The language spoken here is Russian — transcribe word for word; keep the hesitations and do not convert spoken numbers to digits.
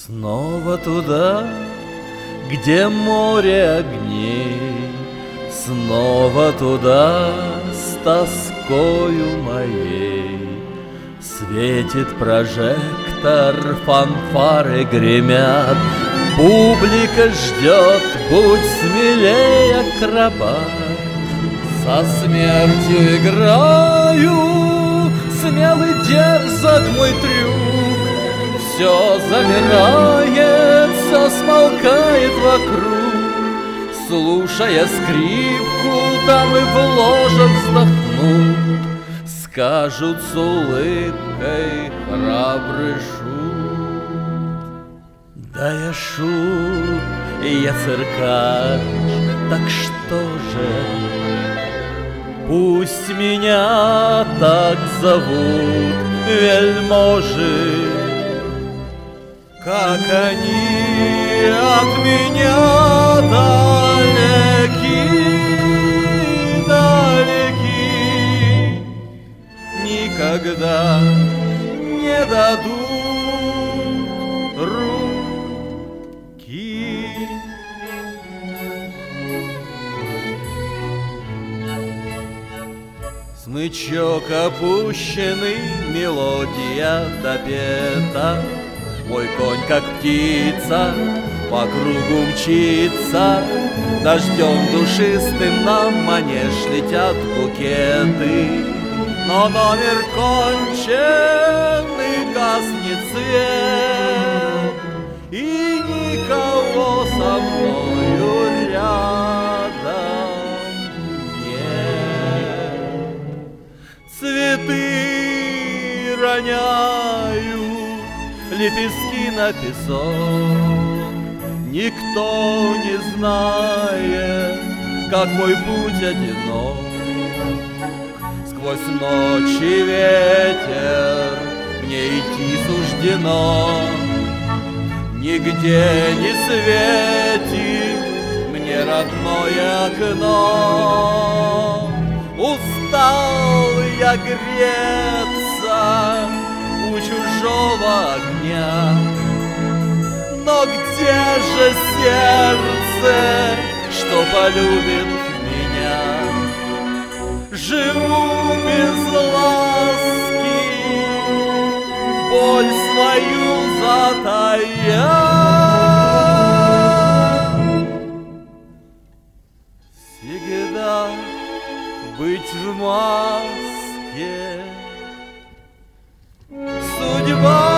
Снова туда, где море огней, снова туда с тоскою моей. Светит прожектор, фанфары гремят, публика ждет, будь смелее, акробат. Со смертью играю, смелый дерзок мой трюк. Все замирает, все смолкает вокруг. Слушая скрипку, там и в ложах вздохнут, скажут с улыбкой храбрый шут. Да я шут, и я циркач, так что же? Пусть меня так зовут вельможи, как они от меня далеки, далеки, никогда не дадут руки. Смычок опущенный, мелодия допета. Мой конь, как птица, по кругу мчится. Дождем душистым на манеж летят букеты. Но номер кончен, и гаснет свет, и никого со мною рядом нет. Цветы роняют лепестки на песок. Никто не знает, как мой путь одинок. Сквозь ночи ветер мне идти суждено. Нигде не светит мне родное окно. Устал я греться у чужого огня. Но где же сердце, что полюбит меня? Живу без ласки, боль свою затая. Всегда быть в маске. Судьба